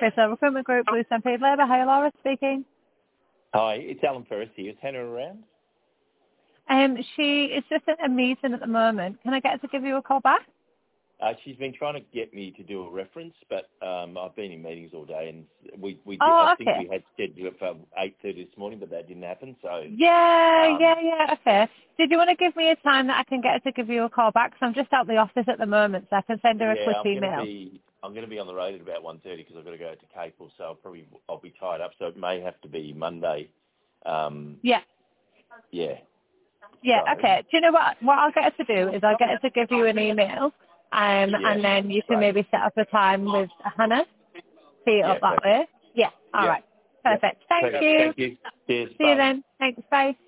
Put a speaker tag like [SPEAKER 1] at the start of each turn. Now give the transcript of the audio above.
[SPEAKER 1] Crystal, Recruitment Group, Blue Sun Paid Labour. Hi, Laura speaking.
[SPEAKER 2] Hi, it's Alan Ferris here. Is Hannah around?
[SPEAKER 1] She is just at a meeting at the moment. Can I get her to give you a call back?
[SPEAKER 2] She's been trying to get me to do a reference, but I've been in meetings all day, and I think we had scheduled it for 8:30 this morning, but that didn't happen. So
[SPEAKER 1] Yeah. Okay. Did you want to give me a time that I can get her to give you a call back? 'Cause I'm just out the office at the moment, so I can send her a quick email.
[SPEAKER 2] I'm going to be on the road at about 1:30 because I've got to go to Capel, so I'll be tied up. So it may have to be Monday.
[SPEAKER 1] Yeah. Okay. Do you know what I'll get her to do is I'll get her to give you an email, and then you can maybe set up a time with Hannah. See it up that way. Yeah. All right. Perfect. Thank you.
[SPEAKER 2] Thank you. Cheers.
[SPEAKER 1] See you then. Thanks. Bye.